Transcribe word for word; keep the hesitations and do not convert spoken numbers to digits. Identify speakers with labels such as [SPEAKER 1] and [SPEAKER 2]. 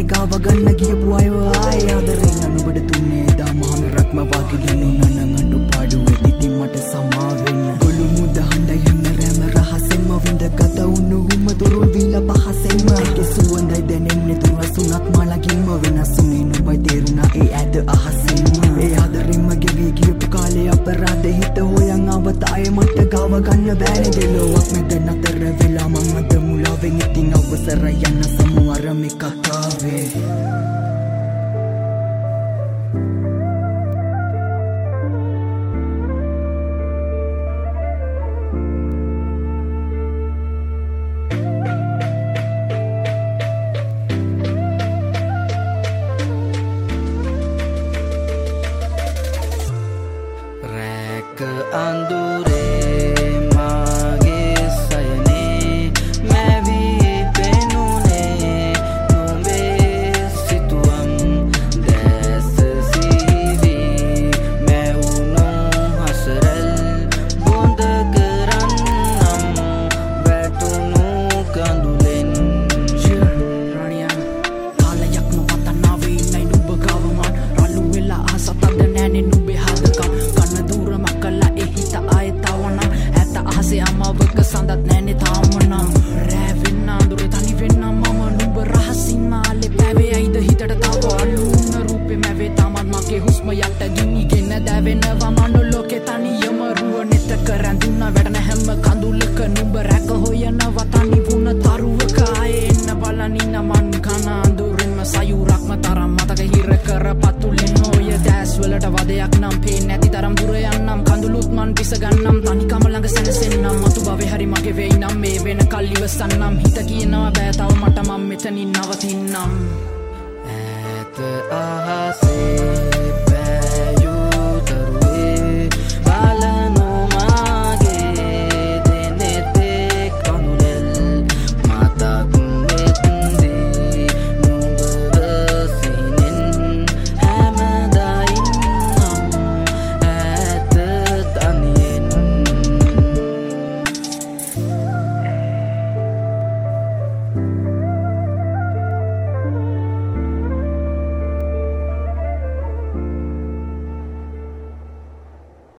[SPEAKER 1] බෑනේ ගාව ගන්න ගියපු අය ආයේ ආදරෙන් අනුබඩ තුන්නේ දා මහම රක්ම වාගේ දනුනන අඬු පාඩුවේ ඉතින් මට සමා වෙන්න ගොළු මුද හඬ යන්න රැම රහසෙන්ම විඳ ගත උණු උම දුරුල් විල පහසෙන්ම ඒකේ සුවඳයි දැනෙන්නේ තුරසුණක් මලකින්ම වෙනසුනේ නුඹයි තේරුණා ඒ ඇද අහසෙන්ම ඒ ආදරෙන්ම ගෙවි ගියපු කාලේ අපරාධ හිත හොයන් අවතායේ මට ගාව ගන්න බෑනේ දෙලොවක් මැද නතර වෙලා මම අද මුලාවෙන් ඉතින් අවසර යන්න සමුවර මේ කතාවේ
[SPEAKER 2] Andure mage sayane mavi penune numbe situam des sivi me uno hasral bond karannam vetunu kandulen
[SPEAKER 1] raniya alayak no patanawe nai nubba gawaman ralu wela asatad nane nubbe hadaka අමාවක සඳත් නෑනේ තාමනම් රැවෙන්න අඳුරේ තනි වෙන්න මම නුඹ රහසින් මාලේ පැවේ ඇයිද හිතට තව අලුන රූපේ මැවේ තමත් මගේ හුස්ම යට ගිනිගෙන දැවෙනවා මන ලෝකේ තනියම රුව නෙත කරඳුන වැඩන හැම කඳුලක නුඹ රැක හොයනවා තනි වුණ තරුවක ආයේ එන්න බලනින්න මන් කන අඳුරින්ම සයුරක්ම තරම් මතක හිර කර පතුලෙන් ඔය දැස් වලට වදයක් නම් පේන්නේ නැති තරම් දුර යන්නම් කඳුළුත් මන් පිස ගන්නම් තනිකම ළඟ සැනසෙන්නම් මතු බවේ හරි මගේ වෙයි නම් මේ වෙන කල් ඉවසන්නම් හිත කියනවා බෑ තව මට මම මෙතනින් නවතින්නම්
[SPEAKER 2] ඈත අහසේ